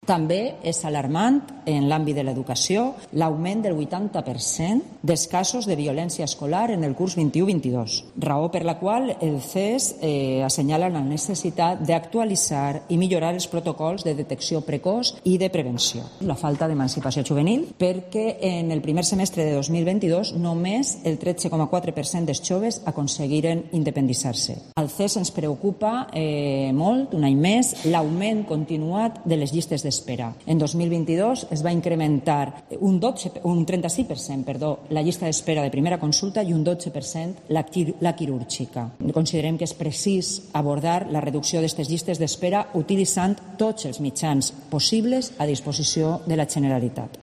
També és alarmant en l'àmbit de l'educació l'augment del 80% dels casos de violència escolar en el curs 21-22, raó per la qual el CES assenyala la necessitat d'actualitzar i millorar els protocols de detecció precoç i de prevenció. La falta d'emancipació juvenil, perquè en el primer semestre de 2022 només el 13,4% dels joves aconseguiren independitzar-se. Al CES ens preocupa molt, un any més, l'augment continuat de les llistes d'espera. En 2022 es va incrementar un 36% la llista d'espera de primera consulta i un 12% la quirúrgica. Considerem que és precís abordar la reducció d'aquestes llistes d'espera utilitzant tots els mitjans possibles a disposició de la Generalitat.